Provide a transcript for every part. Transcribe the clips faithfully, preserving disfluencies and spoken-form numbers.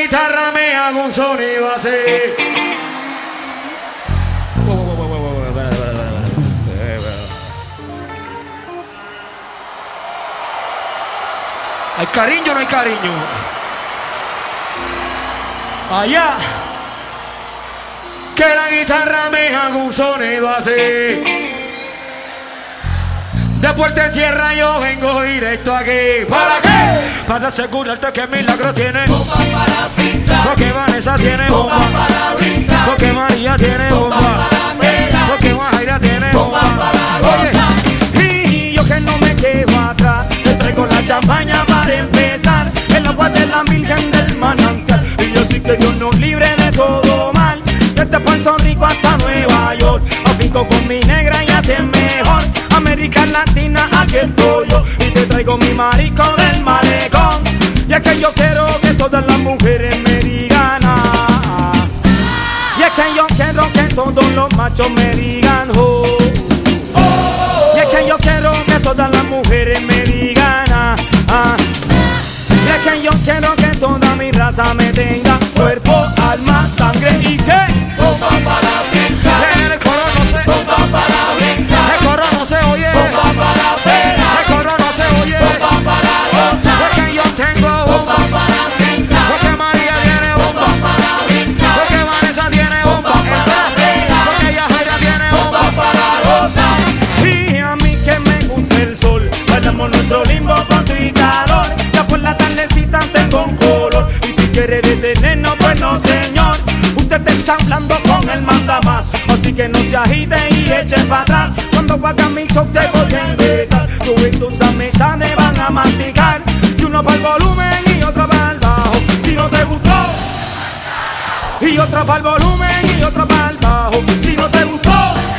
guitarra me hago un sonido así. ¿Hay cariño o no hay cariño? Allá. Que la guitarra me haga un sonido así. De puerta en tierra yo vengo directo aquí. ¿Para qué? Para asegurarte que Milagro tiene bomba para pintar. Porque Vanessa tiene bomba, bomba para brincar. Porque María tiene bomba, bomba para bailar. Porque Guajaira tiene bomba, bomba para gozar. Y yo que no me quedo atrás, te traigo la champaña para empezar. El agua de la Virgen del manantial. Y yo sí que Dios nos libre de todo mal. Desde Puerto Rico hasta Nueva York, afinco con mi negra y hace mejor. América Latina, aquí estoy yo. Y te traigo mi marico del malecón. Y es que yo quiero que todas las mujeres me digan ah. Y es que yo quiero que todos los machos me digan oh. Y es que yo quiero que todas las mujeres me digan ah, ah. Y es que yo quiero que toda mi raza me tenga cuerpo, alma, sangre y que bomba para brincar. El coro no se bomba para brincar. El coro no se oye bomba para bailar. El coro no se oye bomba para gozar. Porque yo tengo bomba para brincar. Porque María tiene bomba para brincar. Porque Vanessa tiene bomba en Brasil. Porque Yajaira tiene bomba para gozar. Y a mí que me gusta el sol, bailamos nuestro limbo con tu calor. Ya por la tardecita tengo un color. Y si quieres detenernos, pues no señor. Usted te está hablando con el mandamás. Así que no se agite y eche para atrás. Cuando haga mi show te voy a invitar. Tú y tus amistades van a masticar. Y uno para el volumen y otro para el bajo. Si no te gustó. Y otra para el volumen y otra para el bajo. Si no te gustó.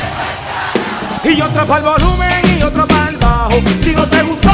Y otra para el volumen y otra para el bajo. Si no te gustó.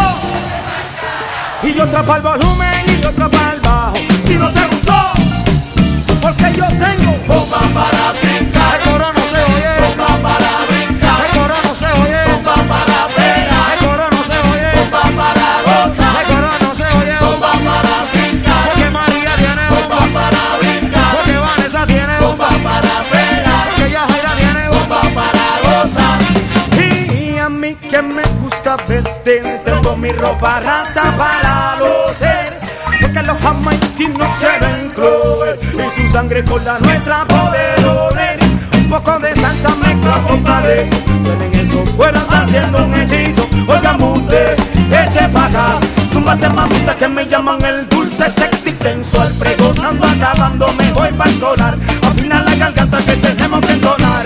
Y otra para el volumen y otra para el bajo. Si no te gustó. Porque yo tengo bomba para brincar. El coro no se oye bomba para brincar. El coro no se oye bomba para bailar. El coro no se oye bomba para gozar. El coro no se oye bomba para brincar. Porque María tiene bomba para brincar. Porque Vanessa tiene bomba para bailar. Porque Yajaira tiene bomba para gozar. Y a mí que me gusta vestir, tengo mi ropa rasta para lucir. Porque los jamaiquinos quieren clover y su sangre con la nuestra poder oler. Un poco de salsa mezcla con cabeza. Tienen esos cueros haciendo un hechizo. Oiga mute, eche pa' acá. Zúmbate mamita que me llaman el dulce, sexy, sensual. Pregonando, acabando, me voy para el solar. Afina la garganta que tenemos que entonar.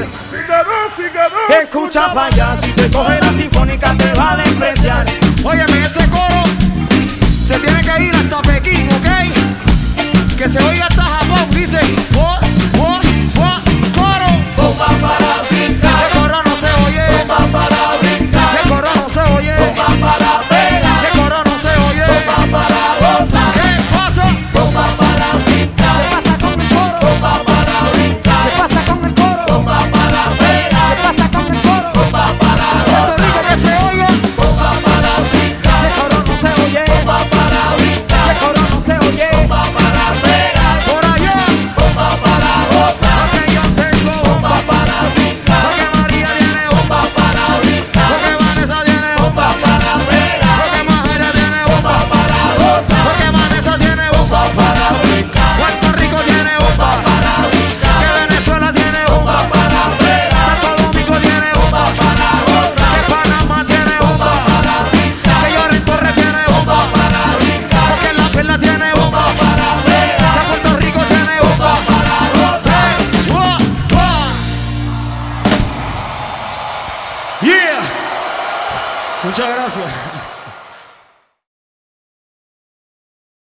Escucha pa' allá, si te coge la sinfónica te va a despreciar. Óyeme, ese coro se tiene que ir hasta Pekín, ¿ok? Que se oiga hasta Japón, dice oh, oh, oh, coro. Bomba para brincar. El coro no se oye bomba para brincar. El coro no se oye bomba para bailar. El coro no se oye bomba para gozar. ¿Qué pasa? Bomba para brincar. ¿Qué pasa con el coro? Bomba para brincar. ¿Qué pasa con el coro? Bomba para bailar. ¿Qué pasa con el coro? Bomba para gozar. Puerto Rico que se oiga bomba para brincar. El coro no se oye bomba para brincar. El coro no se oye bomba para bailar. Por allá bomba para gozar. Porque yo tengo bomba para brincar. Porque María tiene bomba para brincar. Porque Vanessa tiene bomba para bailar. Porque Majaira tiene bomba para gozar. Porque Vanessa tiene bomba para brincar. Puerto Rico tiene bomba para brincar. Que Venezuela tiene bomba para bailar. Santo Domingo tiene bomba para gozar. Que Panamá tiene bomba para brincar. Que Lloren Torres tiene bomba para brincar. Porque La Perla tiene bomba para bailar. Que Puerto Rico tiene bomba para gozar. Wow, wow. Yeah. Muchas gracias.